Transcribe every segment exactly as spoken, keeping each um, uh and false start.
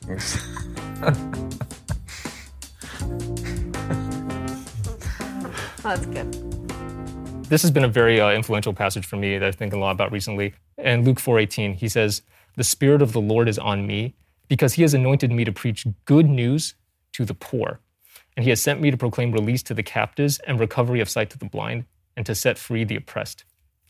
things. That's good. This has been a very uh, influential passage for me that I've thinking a lot about recently. In Luke four eighteen, he says, "The Spirit of the Lord is on me because he has anointed me to preach good news to the poor. And he has sent me to proclaim release to the captives and recovery of sight to the blind and to set free the oppressed."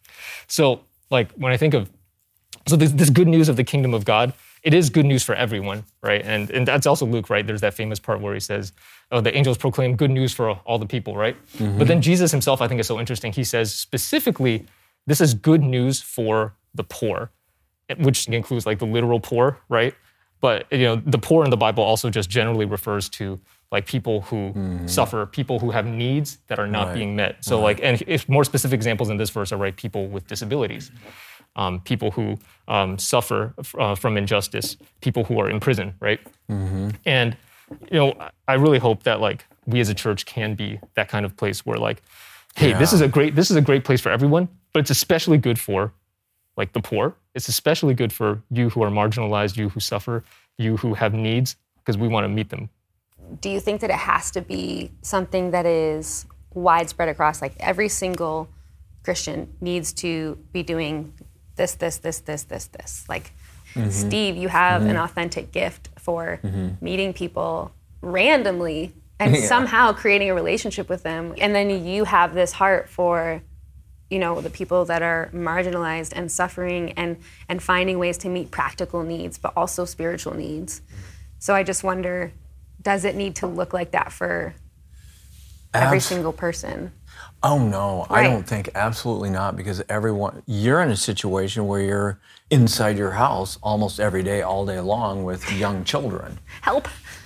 So like when I think of, so this, this good news of the kingdom of God, it is good news for everyone, right? And, and that's also Luke, right? There's that famous part where he says, oh, the angels proclaim good news for all the people, right? Mm-hmm. But then Jesus himself, I think is so interesting. He says specifically, this is good news for the poor, which includes like the literal poor, right? But you know, the poor in the Bible also just generally refers to like people who mm-hmm. suffer, people who have needs that are not right. being met. So right. like, and if more specific examples in this verse are right, people with disabilities. Um, people who um, suffer uh, from injustice, people who are in prison, right? Mm-hmm. And, you know, I really hope that like we as a church can be that kind of place where like, hey, yeah. this is a great, this is a great place for everyone, but it's especially good for like the poor. It's especially good for you who are marginalized, you who suffer, you who have needs, because we want to meet them. Do you think that it has to be something that is widespread across, like every single Christian needs to be doing this, this, this, this, this, this. Like, mm-hmm. Steve, you have mm-hmm. an authentic gift for mm-hmm. meeting people randomly and yeah. somehow creating a relationship with them. And then you have this heart for, you know, the people that are marginalized and suffering and, and finding ways to meet practical needs, but also spiritual needs. So I just wonder, does it need to look like that for every Abs- single person? Oh, no, right. I don't think, absolutely not, because everyone, you're in a situation where you're inside your house almost every day, all day long with young children. Help.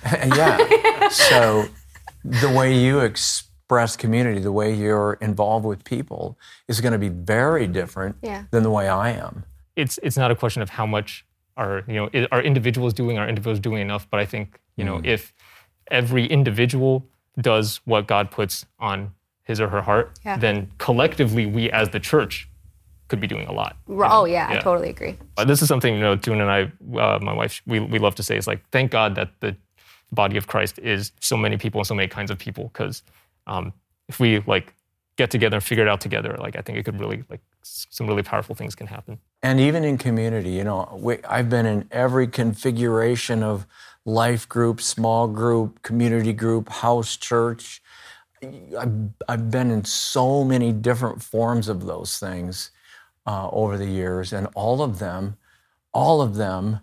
Yeah. So the way you express community, the way you're involved with people is going to be very different yeah. than the way I am. It's it's not a question of how much are, you know, are individuals doing, are individuals doing enough, but I think, you know, mm. if every individual does what God puts on his or her heart, yeah. then collectively we as the church could be doing a lot. Oh know? yeah, yeah, I totally agree. Uh, this is something, you know, June and I, uh, my wife, we we love to say is like, thank God that the body of Christ is so many people and so many kinds of people, because um, if we like get together and figure it out together, like I think it could really, like some really powerful things can happen. And even in community, you know, we, I've been in every configuration of life group, small group, community group, house church. I've, I've been in so many different forms of those things uh, over the years, and all of them, all of them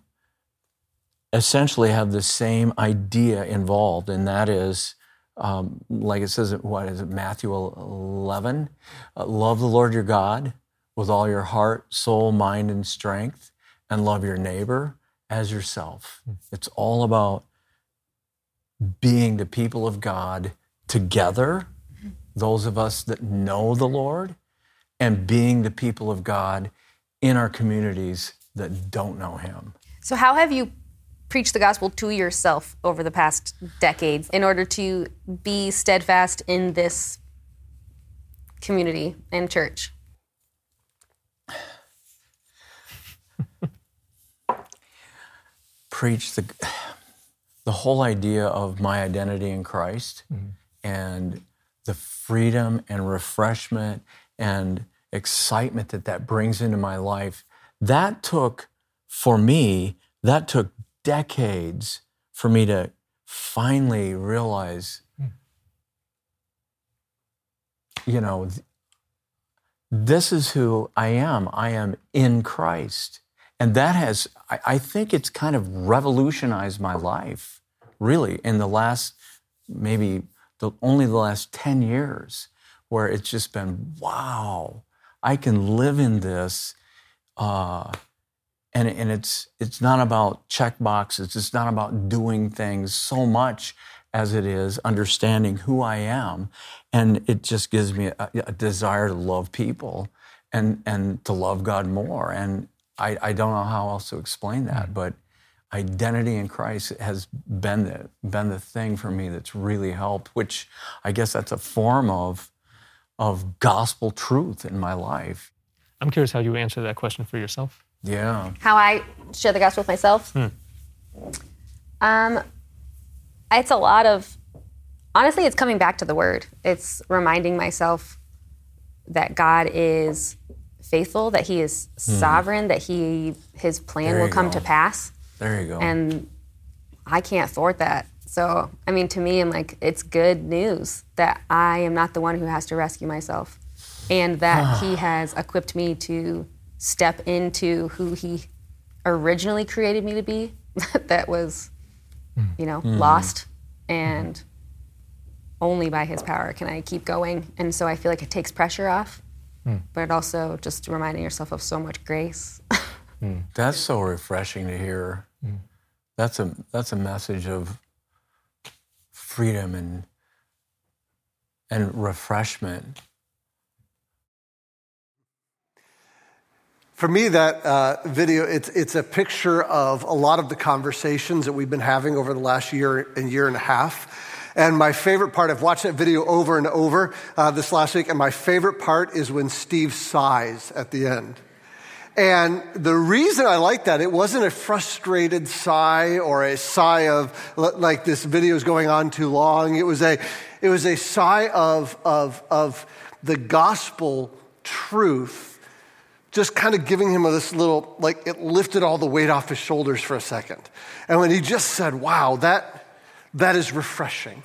essentially have the same idea involved, and that is, um, like it says, what is it, Matthew eleven? Uh, love the Lord your God with all your heart, soul, mind, and strength, and love your neighbor as yourself. Mm. It's all about being the people of God together, those of us that know the Lord, and being the people of God in our communities that don't know him. So how have you preached the gospel to yourself over the past decades in order to be steadfast in this community and church? Preach the, the whole idea of my identity in Christ, mm-hmm. and the freedom and refreshment and excitement that that brings into my life. That took, for me, that took decades for me to finally realize, mm. you know, th- this is who I am. I am in Christ. And that has, I, I think it's kind of revolutionized my life, really, in the last, maybe the, only the last ten years, where it's just been, wow, I can live in this. Uh, and and it's it's not about check boxes. It's not about doing things so much as it is understanding who I am. And it just gives me a, a desire to love people and, and to love God more. And I, I don't know how else to explain that, but identity in Christ has been the, been the thing for me that's really helped, which I guess that's a form of, of gospel truth in my life. I'm curious how you answer that question for yourself. Yeah. How I share the gospel with myself? Hmm. Um, it's a lot of, honestly, it's coming back to the word. It's reminding myself that God is faithful, that he is sovereign, mm. that he his plan will come go. to pass. There you go. And I can't thwart that. So, I mean, to me, I'm like, it's good news that I am not the one who has to rescue myself, and that he has equipped me to step into who he originally created me to be, that was, you know, mm. lost, and mm. only by his power can I keep going. And so I feel like it takes pressure off, mm. but it also just reminding yourself of so much grace. mm. That's so refreshing to hear. Mm. That's a that's a message of freedom and and refreshment. For me, that uh, video, it's it's a picture of a lot of the conversations that we've been having over the last year and year and a half. And my favorite part, I've watched that video over and over uh, this last week, and my favorite part is when Steve sighs at the end. And the reason I like that, it wasn't a frustrated sigh or a sigh of like this video is going on too long. It was a, it was a sigh of, of, of the gospel truth, just kind of giving him this little, like it lifted all the weight off his shoulders for a second. And when he just said, wow, that, that is refreshing.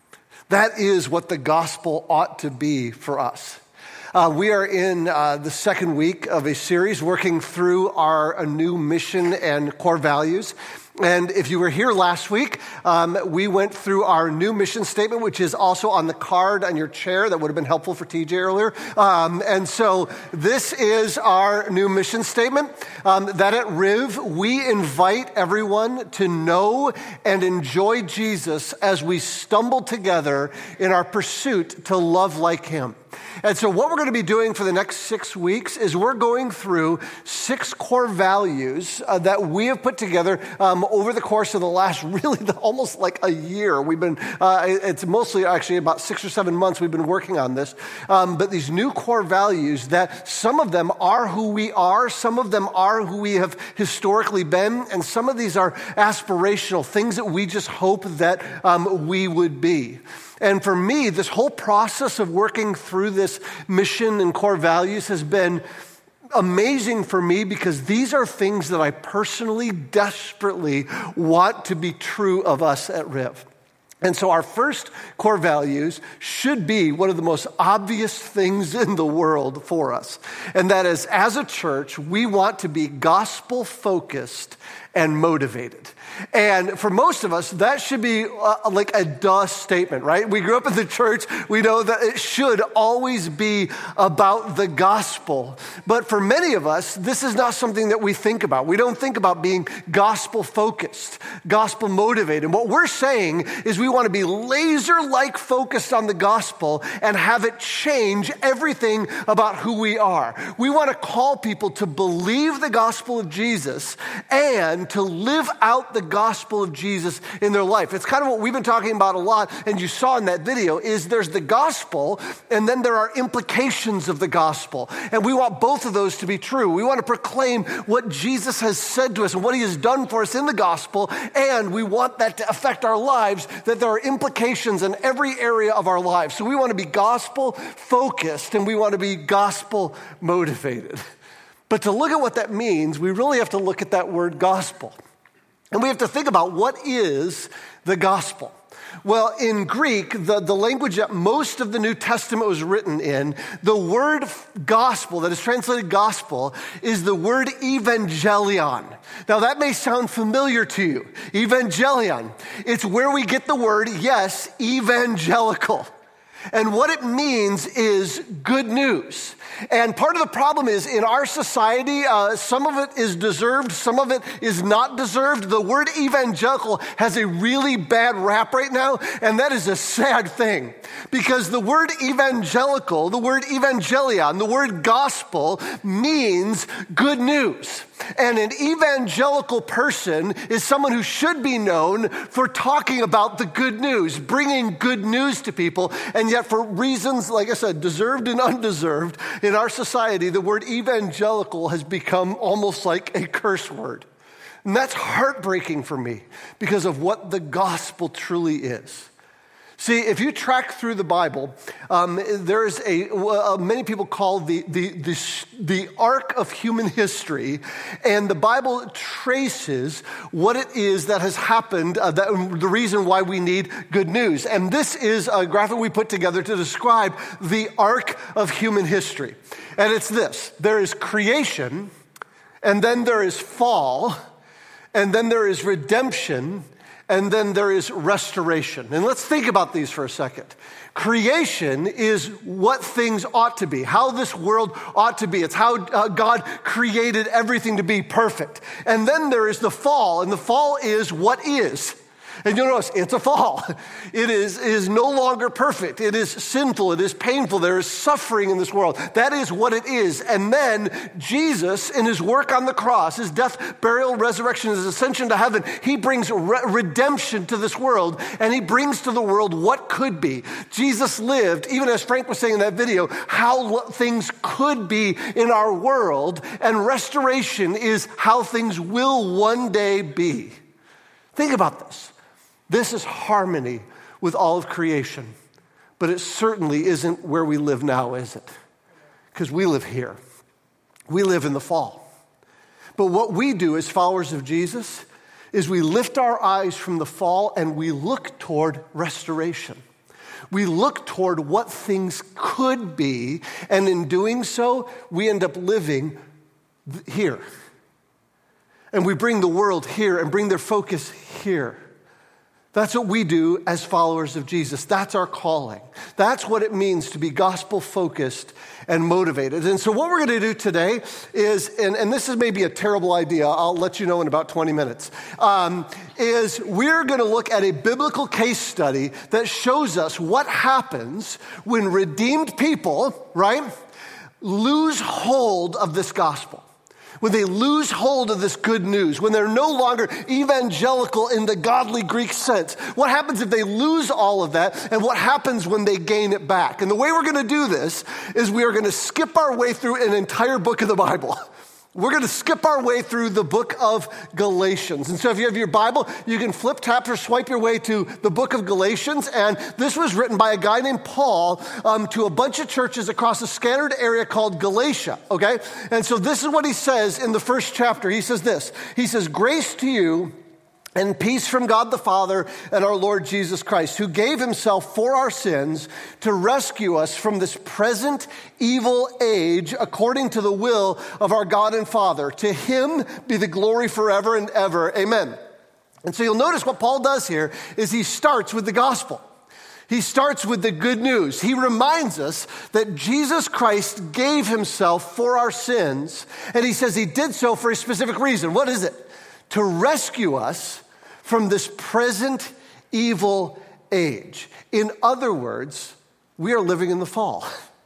That is what the gospel ought to be for us. Uh, we are in uh, the second week of a series working through our a new mission and core values. And if you were here last week, um, we went through our new mission statement, which is also on the card on your chair. That would have been helpful for T J earlier. Um, and so this is our new mission statement, um, that at Riv, we invite everyone to know and enjoy Jesus as we stumble together in our pursuit to love like him. And so what we're going to be doing for the next six weeks is we're going through six core values uh, that we have put together um, over the course of the last really the, almost like a year. We've been, uh, it's mostly actually about six or seven months we've been working on this. Um, but these new core values that some of them are who we are, some of them are who we have historically been, and some of these are aspirational, things that we just hope that um, we would be. And for me, this whole process of working through this mission and core values has been amazing for me because these are things that I personally, desperately want to be true of us at Riv. And so our first core values should be one of the most obvious things in the world for us. And that is, as a church, we want to be gospel-focused and motivated. And for most of us, that should be uh, like a duh statement, right? We grew up in the church. We know that it should always be about the gospel. But for many of us, this is not something that we think about. We don't think about being gospel-focused, gospel-motivated. And what we're saying is we want to be laser-like focused on the gospel and have it change everything about who we are. We want to call people to believe the gospel of Jesus and to live out the gospel of Jesus in their life. It's kind of what we've been talking about a lot, and you saw in that video, is there's the gospel, and then there are implications of the gospel. And we want both of those to be true. We want to proclaim what Jesus has said to us and what he has done for us in the gospel, and we want that to affect our lives, that there are implications in every area of our lives. So we want to be gospel-focused, and we want to be gospel-motivated. But to look at what that means, we really have to look at that word gospel. And we have to think about what is the gospel. Well, in Greek, the, the language that most of the New Testament was written in, the word gospel, that is translated gospel, is the word evangelion. Now, that may sound familiar to you. Evangelion. It's where we get the word, yes, evangelical. And what it means is good news. And part of the problem is in our society, uh, some of it is deserved, some of it is not deserved. The word evangelical has a really bad rap right now, and that is a sad thing. Because the word evangelical, the word evangelion, the word gospel means good news. And an evangelical person is someone who should be known for talking about the good news, bringing good news to people. And yet for reasons, like I said, deserved and undeserved, in our society, the word evangelical has become almost like a curse word. And that's heartbreaking for me because of what the gospel truly is. See, if you track through the Bible, um, there is a, uh, many people call the, the, the, the arc of human history, and the Bible traces what it is that has happened, uh, that, the reason why we need good news. And this is a graphic we put together to describe the arc of human history. And it's this: there is creation, and then there is fall, and then there is redemption, and then there is restoration. And let's think about these for a second. Creation is what things ought to be, how this world ought to be. It's how uh, God created everything to be perfect. And then there is the fall, and the fall is what is. And you'll notice it's a fall. It is, it is no longer perfect. It is sinful. It is painful. There is suffering in this world. That is what it is. And then Jesus, in his work on the cross, his death, burial, resurrection, his ascension to heaven, he brings re- redemption to this world, and he brings to the world what could be. Jesus lived, even as Frank was saying in that video, how things could be in our world, and restoration is how things will one day be. Think about this. This is harmony with all of creation, but it certainly isn't where we live now, is it? Because we live here. We live in the fall. But what we do as followers of Jesus is we lift our eyes from the fall and we look toward restoration. We look toward what things could be, and in doing so, we end up living here. And we bring the world here and bring their focus here. That's what we do as followers of Jesus. That's our calling. That's what it means to be gospel-focused and motivated. And so what we're going to do today is, and, and this is maybe a terrible idea, I'll let you know in about twenty minutes, um, is we're going to look at a biblical case study that shows us what happens when redeemed people, right, lose hold of this gospel. When they lose hold of this good news, when they're no longer evangelical in the godly Greek sense. What happens if they lose all of that, and what happens when they gain it back? And the way we're going to do this is we are going to skip our way through an entire book of the Bible. We're going to skip our way through the book of Galatians. And so if you have your Bible, you can flip, tap, or swipe your way to the book of Galatians. And this was written by a guy named Paul um, to a bunch of churches across a scattered area called Galatia, okay? And so this is what he says in the first chapter. He says this. He says, "Grace to you and peace from God the Father and our Lord Jesus Christ, who gave himself for our sins to rescue us from this present evil age according to the will of our God and Father. To him be the glory forever and ever. Amen." And so you'll notice what Paul does here is he starts with the gospel. He starts with the good news. He reminds us that Jesus Christ gave himself for our sins, and he says he did so for a specific reason. What is it? To rescue us from this present evil age. In other words, we are living in the fall.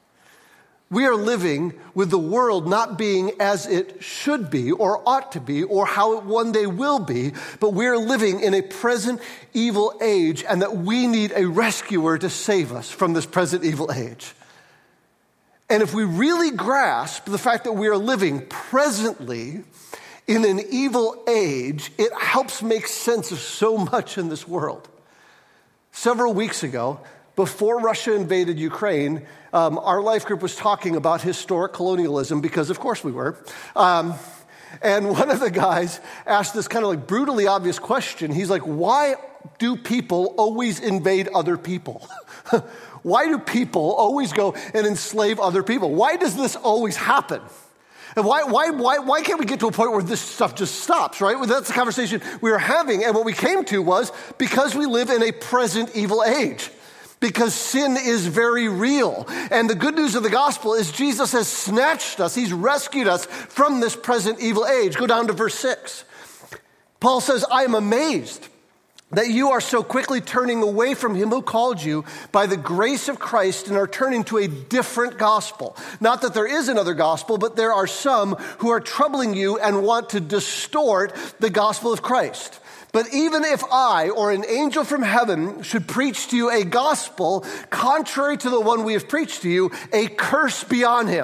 We are living with the world not being as it should be or ought to be or how it one day will be, but we are living in a present evil age, and that we need a rescuer to save us from this present evil age. And if we really grasp the fact that we are living presently in an evil age, it helps make sense of so much in this world. Several weeks ago, before Russia invaded Ukraine, um, our life group was talking about historic colonialism, because of course we were. Um, and one of the guys asked this kind of like brutally obvious question. He's like, why do people always invade other people? Why do people always go and enslave other people? Why does this always happen? And why, why, why, why can't we get to a point where this stuff just stops, right? Well, that's the conversation we were having. And what we came to was because we live in a present evil age. Because sin is very real. And the good news of the gospel is Jesus has snatched us. He's rescued us from this present evil age. Go down to verse six. Paul says, "I am amazed that you are so quickly turning away from him who called you by the grace of Christ and are turning to a different gospel. Not that there is another gospel, but there are some who are troubling you and want to distort the gospel of Christ. But even if I or an angel from heaven should preach to you a gospel contrary to the one we have preached to you, a curse be on him.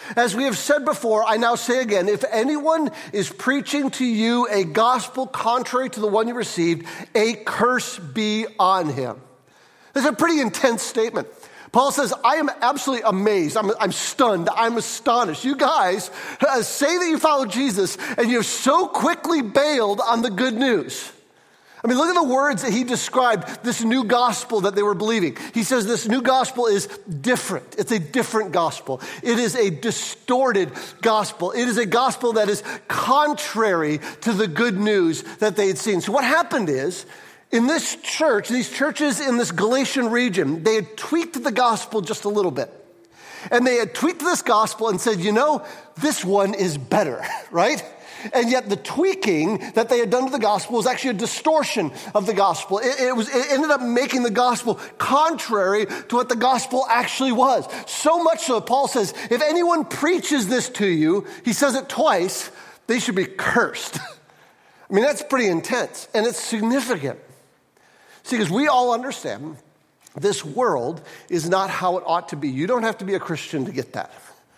As we have said before, I now say again, if anyone is preaching to you a gospel contrary to the one you received, a curse be on him. That's a pretty intense statement. Paul says, I am absolutely amazed. I'm, I'm stunned. I'm astonished. You guys uh, say that you follow Jesus, and you've so quickly bailed on the good news. I mean, look at the words that he described this new gospel that they were believing. He says this new gospel is different. It's a different gospel. It is a distorted gospel. It is a gospel that is contrary to the good news that they had seen. So what happened is, in this church, these churches in this Galatian region, they had tweaked the gospel just a little bit. And they had tweaked this gospel and said, you know, this one is better, right? And yet the tweaking that they had done to the gospel was actually a distortion of the gospel. It, it, was, it ended up making the gospel contrary to what the gospel actually was. So much so, Paul says, if anyone preaches this to you, he says it twice, they should be cursed. I mean, that's pretty intense, and it's significant. See, because we all understand this world is not how it ought to be. You don't have to be a Christian to get that.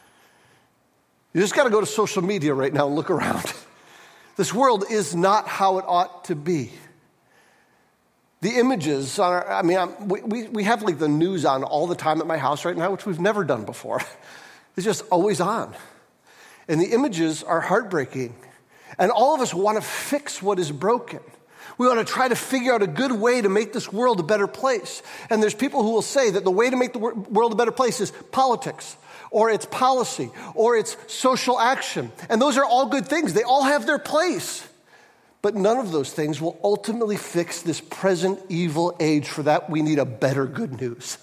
You just got to go to social media right now and look around. This world is not how it ought to be. The images on our, I mean, I'm, we, we have like the news on all the time at my house right now, which we've never done before. It's just always on. And the images are heartbreaking. And all of us want to fix what is broken. We want to try to figure out a good way to make this world a better place. And there's people who will say that the way to make the world a better place is politics, or it's policy, or it's social action. And those are all good things. They all have their place. But none of those things will ultimately fix this present evil age. For that, we need a better good news.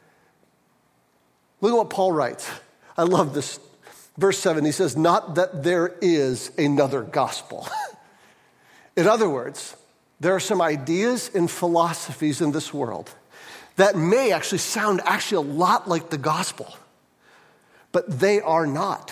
Look at what Paul writes. I love this. Verse seven, he says, not that there is another gospel. In other words, there are some ideas and philosophies in this world that may actually sound actually a lot like the gospel, but they are not.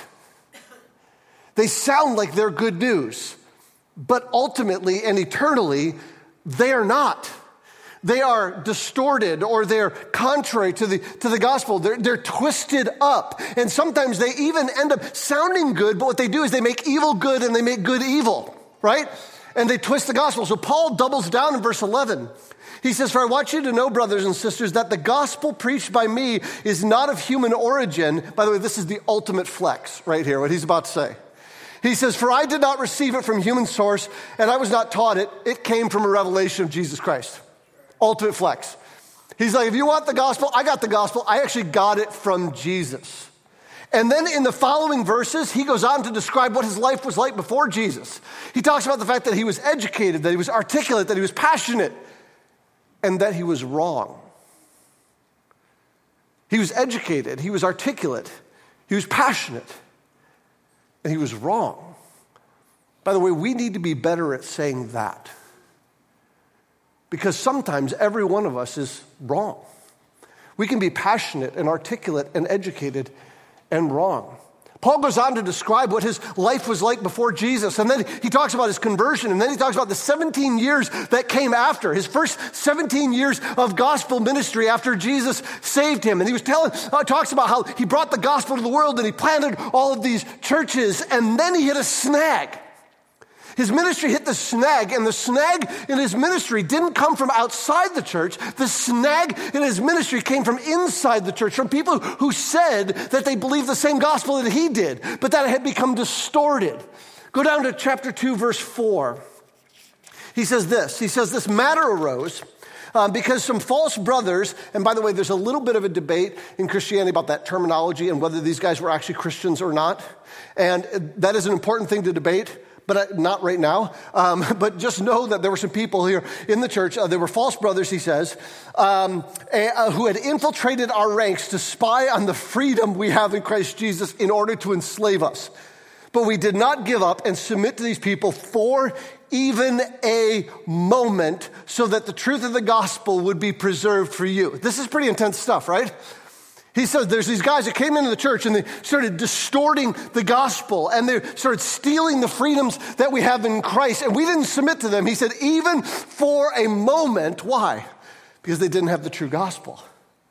They sound like they're good news, but ultimately and eternally, they are not. They are distorted, or they're contrary to the, to the gospel. They're, they're twisted up. And sometimes they even end up sounding good, but what they do is they make evil good and they make good evil, right? And they twist the gospel. So Paul doubles down in verse eleven. He says, for I want you to know, brothers and sisters, that the gospel preached by me is not of human origin. By the way, this is the ultimate flex right here, what he's about to say. He says, for I did not receive it from human source, and I was not taught it. It came from a revelation of Jesus Christ. Ultimate flex. He's like, if you want the gospel, I got the gospel. I actually got it from Jesus. And then in the following verses, he goes on to describe what his life was like before Jesus. He talks about the fact that he was educated, that he was articulate, that he was passionate, and that he was wrong. He was educated, he was articulate, he was passionate, and he was wrong. By the way, we need to be better at saying that. Because sometimes every one of us is wrong. We can be passionate and articulate and educated and wrong. Paul goes on to describe what his life was like before Jesus. And then he talks about his conversion. And then he talks about the seventeen years that came after. His first seventeen years of gospel ministry after Jesus saved him. And he was telling, uh, talks about how he brought the gospel to the world and he planted all of these churches. And then he hit a snag. His ministry hit the snag, and the snag in his ministry didn't come from outside the church. The snag in his ministry came from inside the church, from people who said that they believed the same gospel that he did, but that it had become distorted. Go down to chapter two, verse four. He says this. He says, this matter arose uh, because some false brothers, and by the way, there's a little bit of a debate in Christianity about that terminology and whether these guys were actually Christians or not. And that is an important thing to debate. But not right now. Um, but just know that there were some people here in the church. Uh, there were false brothers, he says, um, uh, who had infiltrated our ranks to spy on the freedom we have in Christ Jesus in order to enslave us. But we did not give up and submit to these people for even a moment so that the truth of the gospel would be preserved for you. This is pretty intense stuff, right? He says there's these guys that came into the church and they started distorting the gospel and they started stealing the freedoms that we have in Christ, and we didn't submit to them. He said, even for a moment. Why? Because they didn't have the true gospel.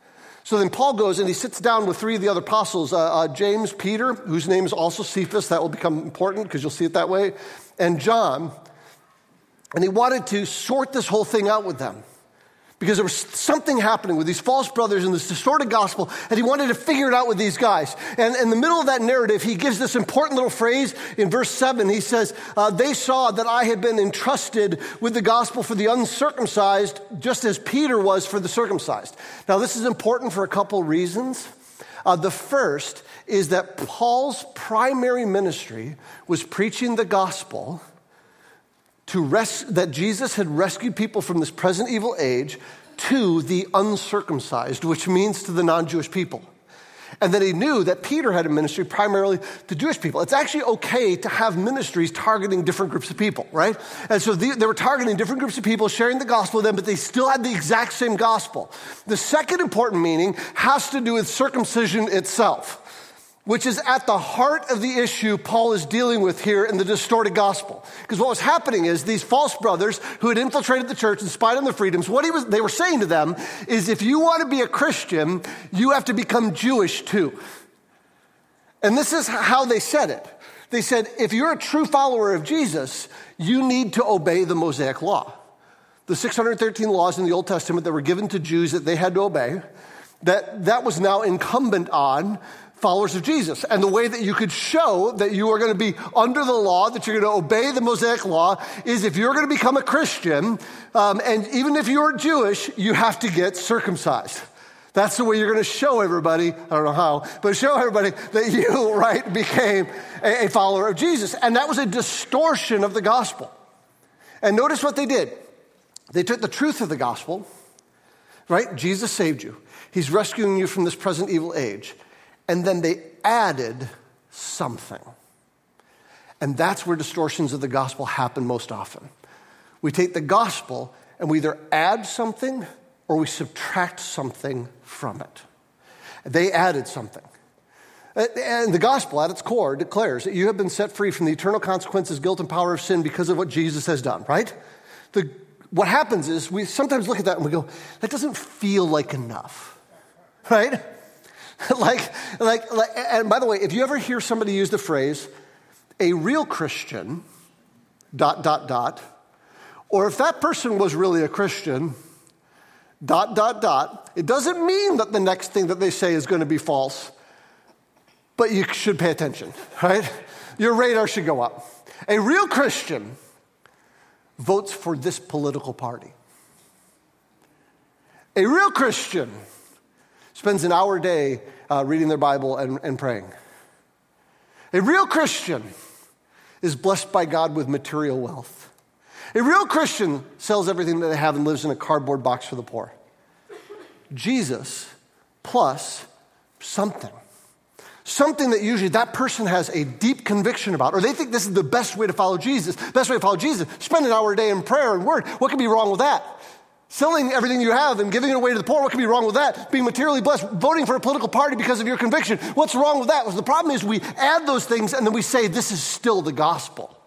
So then Paul goes and he sits down with three of the other apostles, uh, uh, James, Peter, whose name is also Cephas. That will become important because you'll see it that way, and John. And he wanted to sort this whole thing out with them because there was something happening with these false brothers and this distorted gospel, and he wanted to figure it out with these guys. And in the middle of that narrative, he gives this important little phrase in verse seven. He says, uh, they saw that I had been entrusted with the gospel for the uncircumcised, just as Peter was for the circumcised. Now, this is important for a couple reasons. Uh, the first is that Paul's primary ministry was preaching the gospel to res- that Jesus had rescued people from this present evil age to the uncircumcised, which means to the non-Jewish people. And that he knew that Peter had a ministry primarily to Jewish people. It's actually okay to have ministries targeting different groups of people, right? And so they, they were targeting different groups of people, sharing the gospel with them, but they still had the exact same gospel. The second important meaning has to do with circumcision itself, which is at the heart of the issue Paul is dealing with here in the distorted gospel. Because what was happening is these false brothers who had infiltrated the church and spied on their freedoms, what he was, they were saying to them is, if you want to be a Christian, you have to become Jewish too. And this is how they said it. They said, if you're a true follower of Jesus, you need to obey the Mosaic law. The six hundred thirteen laws in the Old Testament that were given to Jews that they had to obey, that, that was now incumbent on followers of Jesus. And the way that you could show that you are going to be under the law, that you're going to obey the Mosaic law, is if you're going to become a Christian, um, and even if you're Jewish, you have to get circumcised. That's the way you're going to show everybody, I don't know how, but show everybody that you, right, became a, a follower of Jesus. And that was a distortion of the gospel. And notice what they did. They took the truth of the gospel, right? Jesus saved you. He's rescuing you from this present evil age. And then they added something. And that's where distortions of the gospel happen most often. We take the gospel and we either add something or we subtract something from it. They added something. And the gospel at its core declares that you have been set free from the eternal consequences, guilt, and power of sin because of what Jesus has done, right? The, what happens is we sometimes look at that and we go, that doesn't feel like enough, right? like, like, like, and by the way, if you ever hear somebody use the phrase, a real Christian, dot, dot, dot, or if that person was really a Christian, dot, dot, dot, it doesn't mean that the next thing that they say is going to be false, but you should pay attention, right? Your radar should go up. A real Christian votes for this political party. A real Christian spends an hour a day uh, reading their Bible and, and praying. A real Christian is blessed by God with material wealth. A real Christian sells everything that they have and lives in a cardboard box for the poor. Jesus plus something. Something that usually that person has a deep conviction about, or they think this is the best way to follow Jesus. Best way to follow Jesus, spend an hour a day in prayer and word. What could be wrong with that? Selling everything you have and giving it away to the poor, what could be wrong with that? Being materially blessed, voting for a political party because of your conviction, what's wrong with that? Well, the problem is we add those things and then we say this is still the gospel.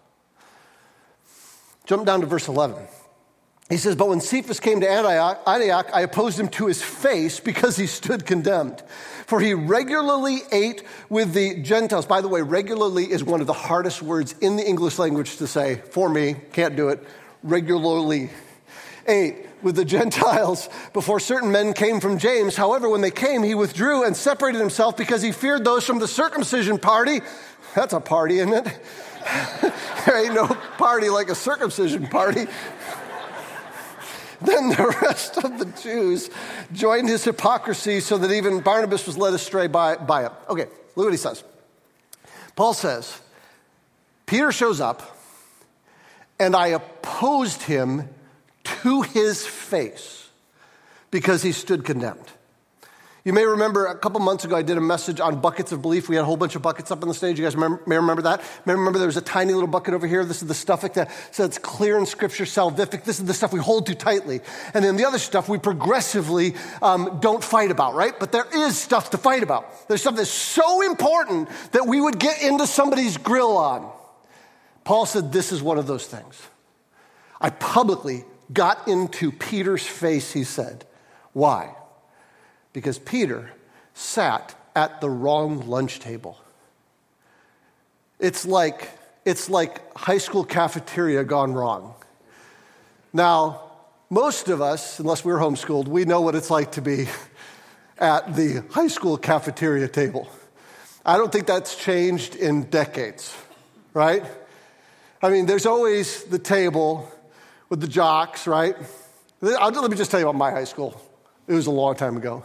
Jump down to verse eleven. He says, but when Cephas came to Antioch, Antioch, I opposed him to his face because he stood condemned. For he regularly ate with the Gentiles. By the way, regularly is one of the hardest words in the English language to say. For me, can't do it. Regularly ate with the Gentiles before certain men came from James. However, when they came, he withdrew and separated himself because he feared those from the circumcision party. That's a party, isn't it? There ain't no party like a circumcision party. Then the rest of the Jews joined his hypocrisy so that even Barnabas was led astray by, by it. Okay, look what he says. Paul says, Peter shows up and I opposed him to his face because he stood condemned. You may remember a couple months ago I did a message on buckets of belief. We had a whole bunch of buckets up on the stage. You guys remember, may remember that? May remember there was a tiny little bucket over here. This is the stuff that says clear in Scripture, salvific. This is the stuff we hold too tightly. And then the other stuff we progressively um, don't fight about, right? But there is stuff to fight about. There's stuff that's so important that we would get into somebody's grill on. Paul said this is one of those things. I publicly got into Peter's face, he said. Why? because Peter sat at the wrong lunch table. It's like, it's like high school cafeteria gone wrong. Now, most of us, unless we were homeschooled, we know what it's like to be at the high school cafeteria table. I don't think that's changed in decades, right? I mean, there's always the table with the jocks, right? I'll, let me just tell you about my high school. It was a long time ago.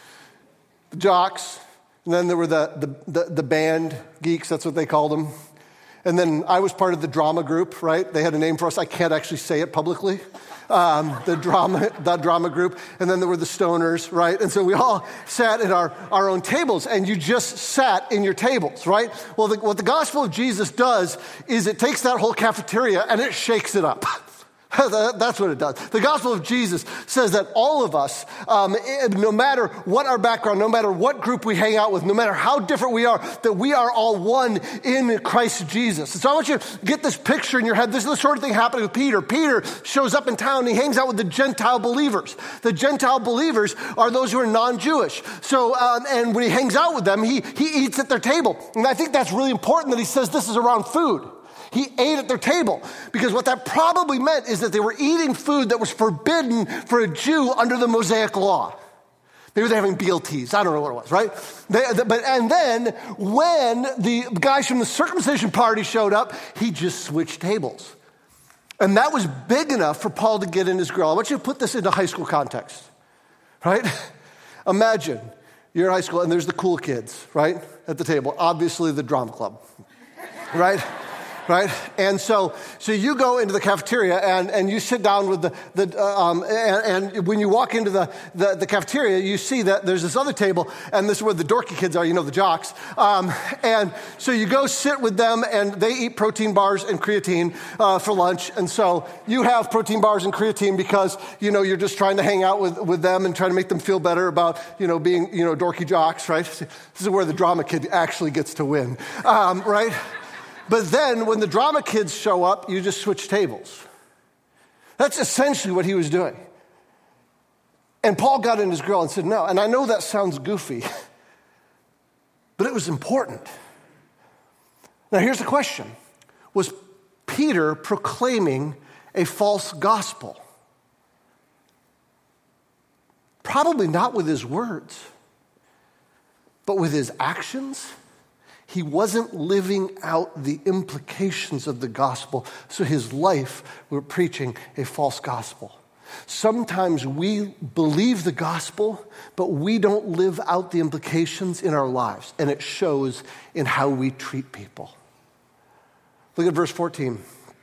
The jocks, and then there were the, the, the, the band geeks, that's what they called them. And then I was part of the drama group, right? They had a name for us. I can't actually say it publicly. Um, the drama, the drama group. And then there were the stoners, right? And so we all sat at our, our own tables, and you just sat in your tables, right? Well, the, what the gospel of Jesus does is it takes that whole cafeteria and it shakes it up. That's what it does. The gospel of Jesus says that all of us, um, no matter what our background, no matter what group we hang out with, no matter how different we are, that we are all one in Christ Jesus. And so I want you to get this picture in your head. This is the sort of thing happening with Peter. Peter shows up in town and he hangs out with the Gentile believers. The Gentile believers are those who are non-Jewish. So, um, and when he hangs out with them, he, he eats at their table. And I think that's really important that he says this is around food. He ate at their table because what that probably meant is that they were eating food that was forbidden for a Jew under the Mosaic law. Maybe they're having B L Ts. I don't know what it was, right? They, but and then when the guys from the circumcision party showed up, he just switched tables. And that was big enough for Paul to get in his grill. I want you to put this into high school context, right? Imagine you're in high school and there's the cool kids, right, at the table. Obviously the drama club, right? Right? And so so you go into the cafeteria and, and you sit down with the, the uh, um, and, and when you walk into the, the, the cafeteria, you see that there's this other table, and this is where the dorky kids are, you know, the jocks. Um, and so you go sit with them, and they eat protein bars and creatine uh, for lunch. And so you have protein bars and creatine because, you know, you're just trying to hang out with, with them and trying to make them feel better about, you know, being, you know, dorky jocks, right? This is where the drama kid actually gets to win, um, right? But then when the drama kids show up, you just switch tables. That's essentially what he was doing. And Paul got in his grill and said, no. And I know that sounds goofy, but it was important. Now here's the question. Was Peter proclaiming a false gospel? Probably not with his words, but with his actions. He wasn't living out the implications of the gospel, so his life was preaching a false gospel. Sometimes we believe the gospel, but we don't live out the implications in our lives, and it shows in how we treat people. Look at verse fourteen.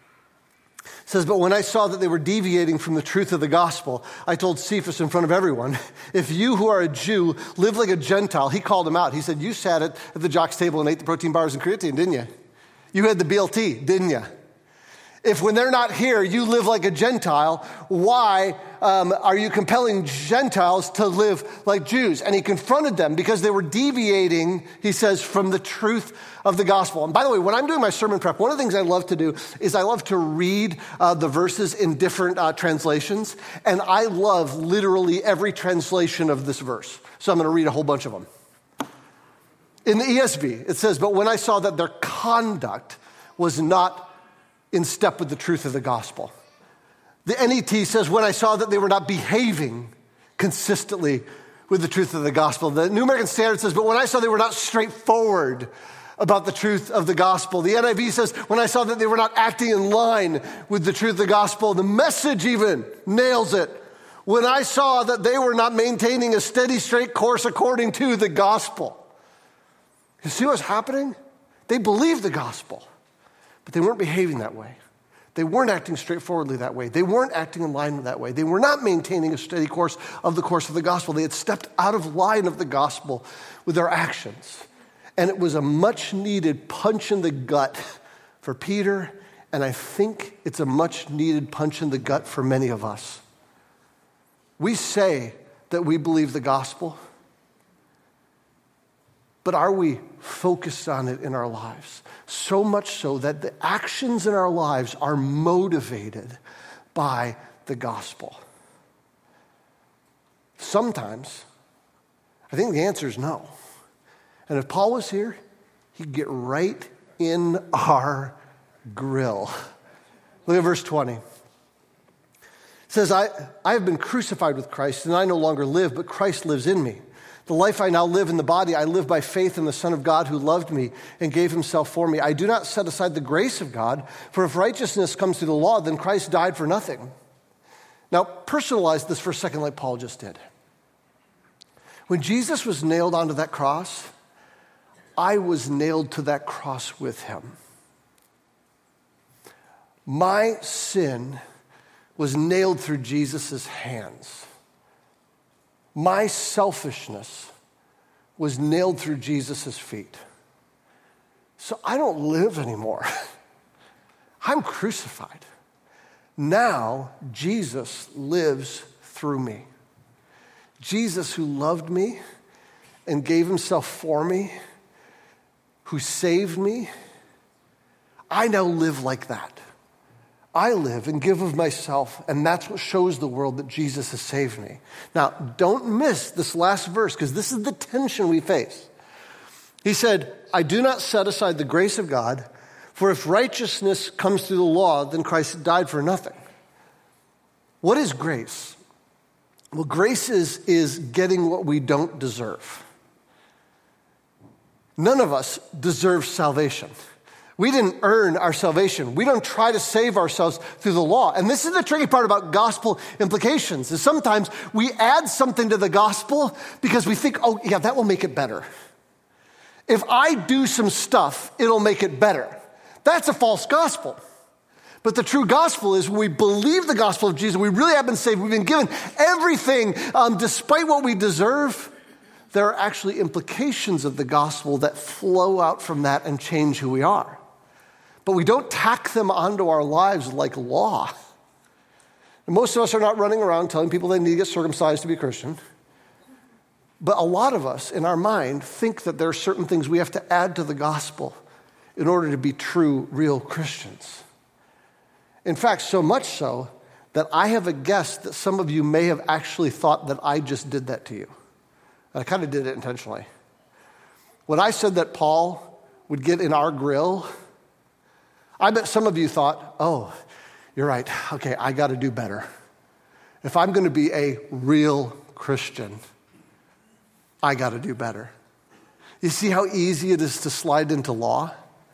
It says, but when I saw that they were deviating from the truth of the gospel, I told Cephas in front of everyone, if you who are a Jew live like a Gentile, he called him out. He said, you sat at, at the jock's table and ate the protein bars and creatine, didn't you? You had the B L T, didn't you? If when they're not here, you live like a Gentile, why um, are you compelling Gentiles to live like Jews? And he confronted them because they were deviating, he says, from the truth of the gospel. And by the way, when I'm doing my sermon prep, one of the things I love to do is I love to read uh, the verses in different uh, translations. And I love literally every translation of this verse. So I'm going to read a whole bunch of them. In the E S V, it says, but when I saw that their conduct was not in step with the truth of the gospel. The N E T says, when I saw that they were not behaving consistently with the truth of the gospel. The New American Standard says, but when I saw they were not straightforward about the truth of the gospel. The N I V says, when I saw that they were not acting in line with the truth of the gospel. The Message even nails it. When I saw that they were not maintaining a steady, straight course according to the gospel. You see what's happening? They believed the gospel. But they weren't behaving that way. They weren't acting straightforwardly that way. They weren't acting in line that way. They were not maintaining a steady course of the course of the gospel. They had stepped out of line of the gospel with their actions. And it was a much needed punch in the gut for Peter, and I think it's a much needed punch in the gut for many of us. We say that we believe the gospel, but are we focused on it in our lives? So much so that the actions in our lives are motivated by the gospel. Sometimes I think the answer is no. And if Paul was here, he'd get right in our grill. Look at verse twenty. It says, I, I have been crucified with Christ, and I no longer live, but Christ lives in me. The life I now live in the body, I live by faith in the Son of God who loved me and gave himself for me. I do not set aside the grace of God, for if righteousness comes through the law, then Christ died for nothing. Now, personalize this for a second like Paul just did. When Jesus was nailed onto that cross, I was nailed to that cross with him. My sin was nailed through Jesus' hands. My selfishness was nailed through Jesus' feet. So I don't live anymore. I'm crucified. Now Jesus lives through me. Jesus, who loved me and gave himself for me, who saved me, I now live like that. I live and give of myself, and that's what shows the world that Jesus has saved me. Now, don't miss this last verse, because this is the tension we face. He said, I do not set aside the grace of God, for if righteousness comes through the law, then Christ died for nothing. What is grace? Well, grace is, is getting what we don't deserve. None of us deserve salvation. We didn't earn our salvation. We don't try to save ourselves through the law. And this is the tricky part about gospel implications, is sometimes we add something to the gospel because we think, oh, yeah, that will make it better. If I do some stuff, it'll make it better. That's a false gospel. But the true gospel is when we believe the gospel of Jesus, we really have been saved, we've been given everything um, despite what we deserve. There are actually implications of the gospel that flow out from that and change who we are. But we don't tack them onto our lives like law. And most of us are not running around telling people they need to get circumcised to be a Christian. But a lot of us in our mind think that there are certain things we have to add to the gospel in order to be true, real Christians. In fact, so much so that I have a guess that some of you may have actually thought that I just did that to you. And I kind of did it intentionally. When I said that Paul would get in our grill, I bet some of you thought, oh, you're right. Okay, I got to do better. If I'm going to be a real Christian, I got to do better. You see how easy it is to slide into law?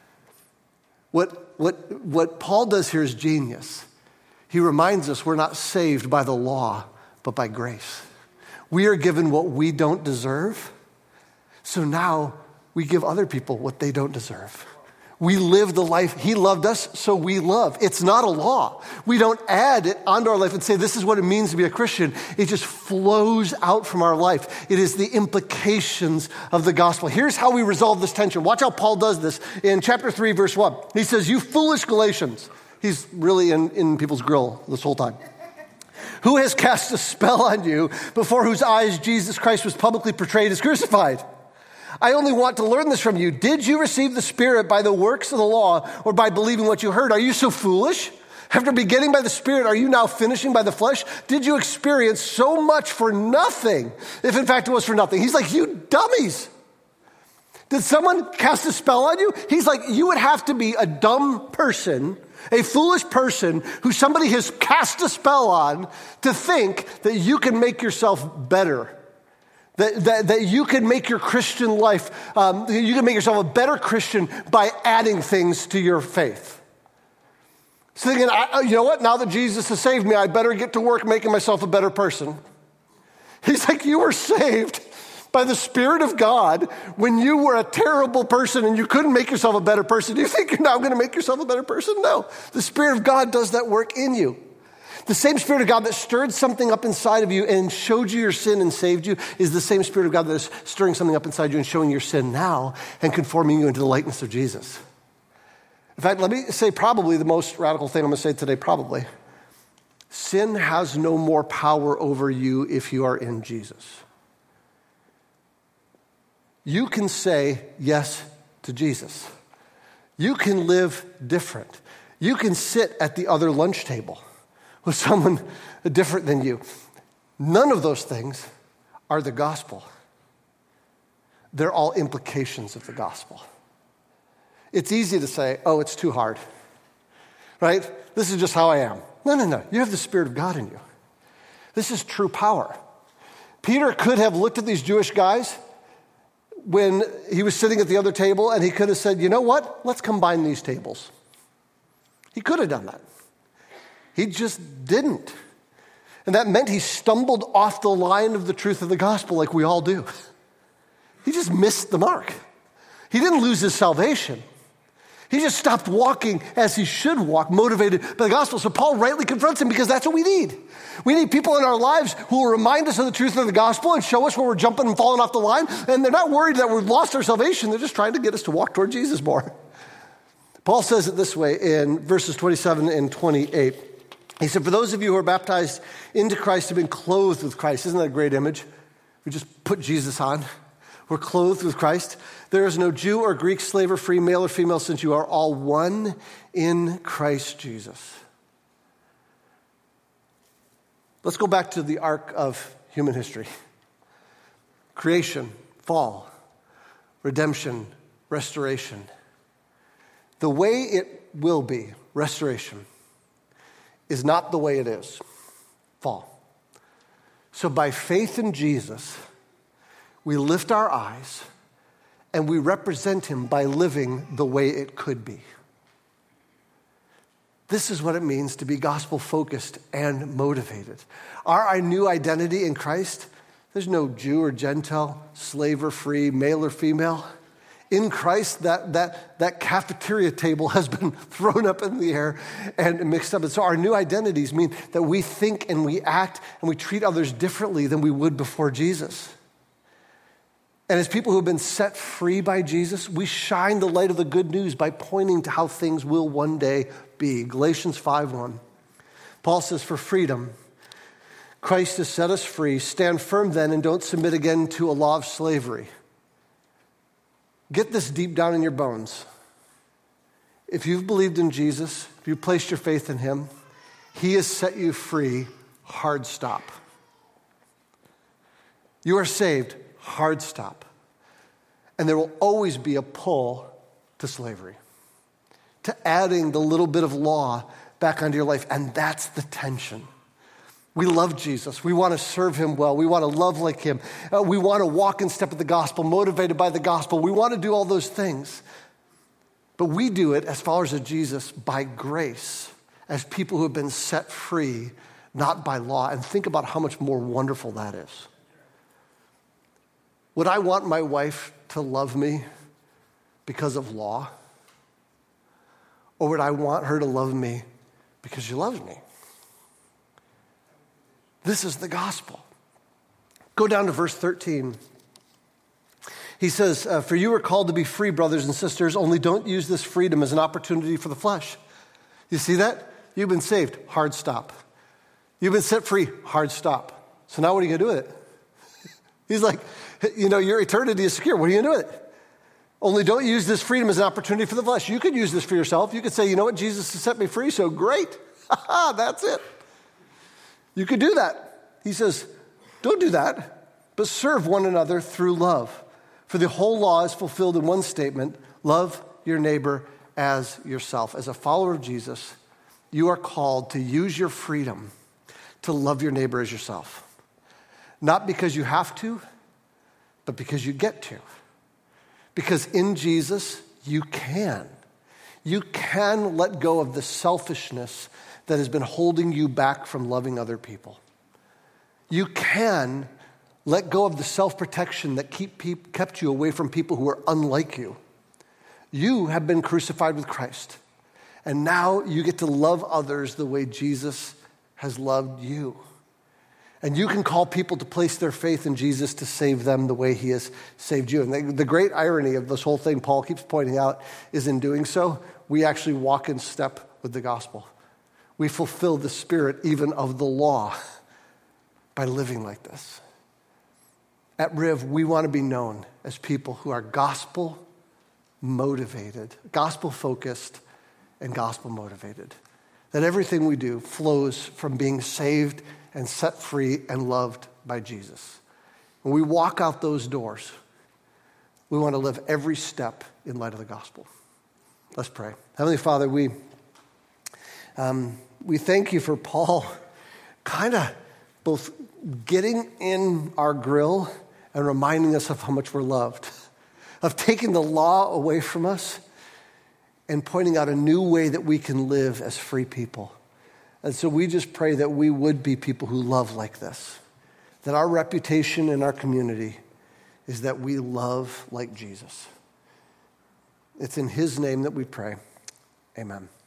What, what, what Paul does here is genius. He reminds us we're not saved by the law, but by grace. We are given what we don't deserve, so now we give other people what they don't deserve. We live the life he loved us, so we love. It's not a law. We don't add it onto our life and say, this is what it means to be a Christian. It just flows out from our life. It is the implications of the gospel. Here's how we resolve this tension. Watch how Paul does this in chapter three, verse one. He says, you foolish Galatians. He's really in, in people's grill this whole time. Who has cast a spell on you before whose eyes Jesus Christ was publicly portrayed as crucified? I only want to learn this from you. Did you receive the Spirit by the works of the law or by believing what you heard? Are you so foolish? After beginning by the Spirit, are you now finishing by the flesh? Did you experience so much for nothing, if in fact it was for nothing? He's like, you dummies. Did someone cast a spell on you? He's like, you would have to be a dumb person, a foolish person who somebody has cast a spell on to think that you can make yourself better. That, that, that you can make your Christian life, um, you can make yourself a better Christian by adding things to your faith. So thinking, I, you know what, now that Jesus has saved me, I better get to work making myself a better person. He's like, you were saved by the Spirit of God when you were a terrible person and you couldn't make yourself a better person. Do you think you're now going to make yourself a better person? No. The Spirit of God does that work in you. The same Spirit of God that stirred something up inside of you and showed you your sin and saved you is the same Spirit of God that is stirring something up inside you and showing your sin now and conforming you into the likeness of Jesus. In fact, let me say probably the most radical thing I'm going to say today, probably. Sin has no more power over you if you are in Jesus. You can say yes to Jesus. You can live different. You can sit at the other lunch table with someone different than you. None of those things are the gospel. They're all implications of the gospel. It's easy to say, oh, it's too hard, right? This is just how I am. No, no, no. You have the Spirit of God in you. This is true power. Peter could have looked at these Jewish guys when he was sitting at the other table, and he could have said, you know what? Let's combine these tables. He could have done that. He just didn't. And that meant he stumbled off the line of the truth of the gospel like we all do. He just missed the mark. He didn't lose his salvation. He just stopped walking as he should walk, motivated by the gospel. So Paul rightly confronts him because that's what we need. We need people in our lives who will remind us of the truth of the gospel and show us where we're jumping and falling off the line. And they're not worried that we've lost our salvation. They're just trying to get us to walk toward Jesus more. Paul says it this way in verses twenty-seven and twenty-eight. He said, for those of you who are baptized into Christ have been clothed with Christ. Isn't that a great image? We just put Jesus on. We're clothed with Christ. There is no Jew or Greek, slave or free, male or female, since you are all one in Christ Jesus. Let's go back to the arc of human history. Creation, fall, redemption, restoration. The way it will be, restoration, is not the way it is, fall. So by faith in Jesus, we lift our eyes and we represent him by living the way it could be. This is what it means to be gospel-focused and motivated. Our, our new identity in Christ, there's no Jew or Gentile, slave or free, male or female. In Christ, that, that, that cafeteria table has been thrown up in the air and mixed up. And so our new identities mean that we think and we act and we treat others differently than we would before Jesus. And as people who have been set free by Jesus, we shine the light of the good news by pointing to how things will one day be. Galatians five one. Paul says, for freedom, Christ has set us free. Stand firm then and don't submit again to a law of slavery. Get this deep down in your bones. If you've believed in Jesus, if you've placed your faith in him, he has set you free. Hard stop. You are saved. Hard stop. And there will always be a pull to slavery, to adding the little bit of law back onto your life. And that's the tension. We love Jesus. We want to serve him well. We want to love like him. Uh, we want to walk in step with the gospel, motivated by the gospel. We want to do all those things. But we do it as followers of Jesus by grace, as people who have been set free, not by law. And think about how much more wonderful that is. Would I want my wife to love me because of law? Or would I want her to love me because she loves me? This is the gospel. Go down to verse thirteen. He says, uh, for you are called to be free, brothers and sisters, only don't use this freedom as an opportunity for the flesh. You see that? You've been saved. Hard stop. You've been set free. Hard stop. So now what are you going to do with it? He's like, you know, your eternity is secure. What are you going to do with it? Only don't use this freedom as an opportunity for the flesh. You could use this for yourself. You could say, you know what? Jesus has set me free, so great. That's it. You could do that. He says, don't do that, but serve one another through love. For the whole law is fulfilled in one statement, love your neighbor as yourself. As a follower of Jesus, you are called to use your freedom to love your neighbor as yourself. Not because you have to, but because you get to. Because in Jesus, you can. You can let go of the selfishness that has been holding you back from loving other people. You can let go of the self-protection that keep peop- kept you away from people who are unlike you. You have been crucified with Christ. And now you get to love others the way Jesus has loved you. And you can call people to place their faith in Jesus to save them the way he has saved you. And the, the great irony of this whole thing, Paul keeps pointing out, is in doing so, we actually walk in step with the gospel. We fulfill the spirit even of the law by living like this. At Riv, we want to be known as people who are gospel motivated, gospel focused, and gospel motivated. That everything we do flows from being saved and set free and loved by Jesus. When we walk out those doors, We want to live every step in light of the gospel. Let's pray. Heavenly Father, we um, we thank you for Paul kind of both getting in our grill and reminding us of how much we're loved, of taking the law away from us and pointing out a new way that we can live as free people. And so we just pray that we would be people who love like this, that our reputation in our community is that we love like Jesus. It's in his name that we pray. Amen.